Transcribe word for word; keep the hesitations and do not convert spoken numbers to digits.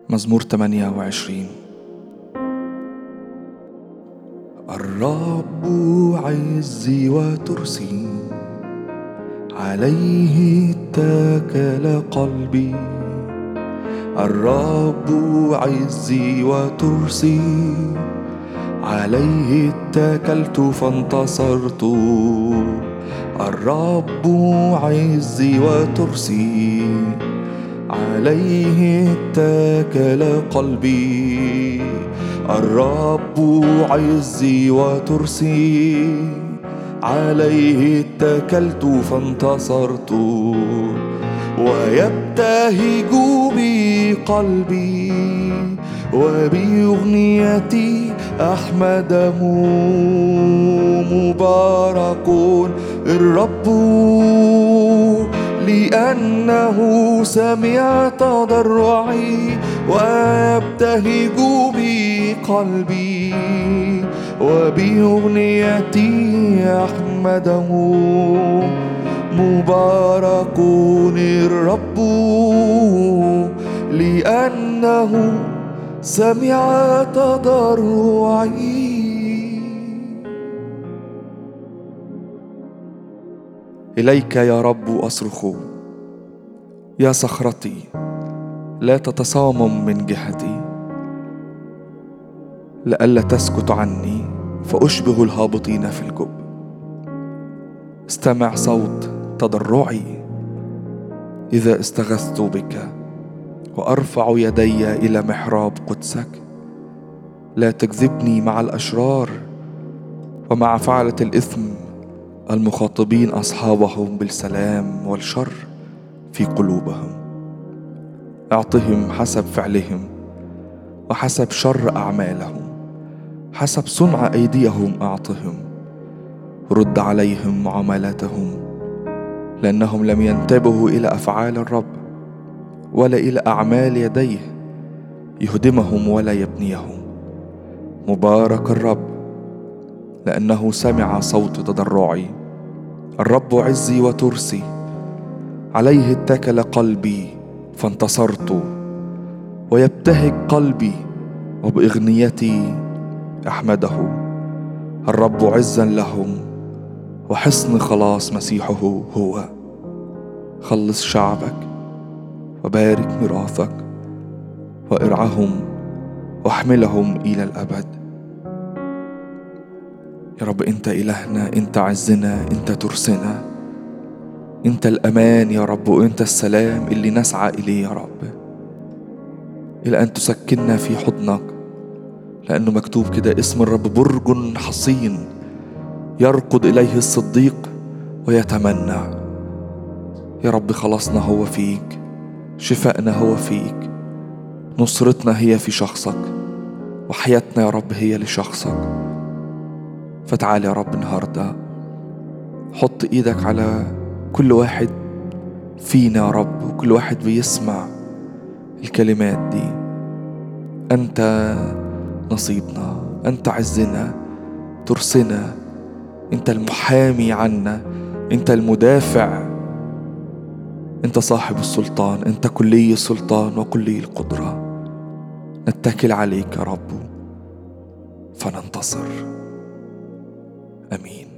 مزمور ثمانية وعشرين. الرب عزي وترسي، عليه اتكل قلبي. الرب عزي وترسي، عليه اتكلت فانتصرت. الرب عزي وترسي، عليه اتكل قلبي. الرب عزي وترسي، عليه اتكلت فانتصرت. ويبتهج بي قلبي، وبأغنيتي أحمده. مبارك الرب، لأنه سمع تضرعي. ويبتهج بي قلبي، وبأغنيتي أحمده. مبارك الرب، لأنه سمع تضرعي. إليك يا رب أصرخ، يا صخرتي لا تتصامم من جهتي. لئلا تسكت عني فأشبه الهابطين في الجب. استمع صوت تضرعي إذا استغثت بك، وأرفع يدي إلى محراب قدسك. لا تكذبني مع الأشرار ومع فعلة الإثم، المخاطبين أصحابهم بالسلام والشر في قلوبهم. أعطهم حسب فعلهم وحسب شر أعمالهم، حسب صنع أيديهم أعطهم. رد عليهم معاملاتهم، لأنهم لم ينتبهوا إلى أفعال الرب ولا إلى أعمال يديه، يهدمهم ولا يبنيهم. مبارك الرب، لأنه سمع صوت تضرعي. الرب عزي وترسي، عليه اتكل قلبي فانتصرت. ويبتهج قلبي، وبأغنيتي أحمده. الرب عزا لهم، وحصن خلاص مسيحه هو. خلص شعبك وبارك ميراثك، وارعهم واحملهم إلى الأبد. يا رب أنت إلهنا، أنت عزنا، أنت ترسنا، أنت الأمان يا رب، وأنت السلام اللي نسعى إليه يا رب، إلى أن تسكننا في حضنك. لأنه مكتوب كده: اسم الرب برج حصين، يركض إليه الصديق ويتمنى. يا رب خلاصنا هو فيك، شفائنا هو فيك، نصرتنا هي في شخصك، وحياتنا يا رب هي لشخصك. فتعال يا رب النهاردة، حط ايدك على كل واحد فينا يا رب، وكل واحد بيسمع الكلمات دي. أنت نصيبنا، أنت عزنا، ترسنا، أنت المحامي عنا، أنت المدافع، أنت صاحب السلطان، أنت كلي السلطان وكلي القدرة. نتكل عليك يا رب فننتصر. آمين.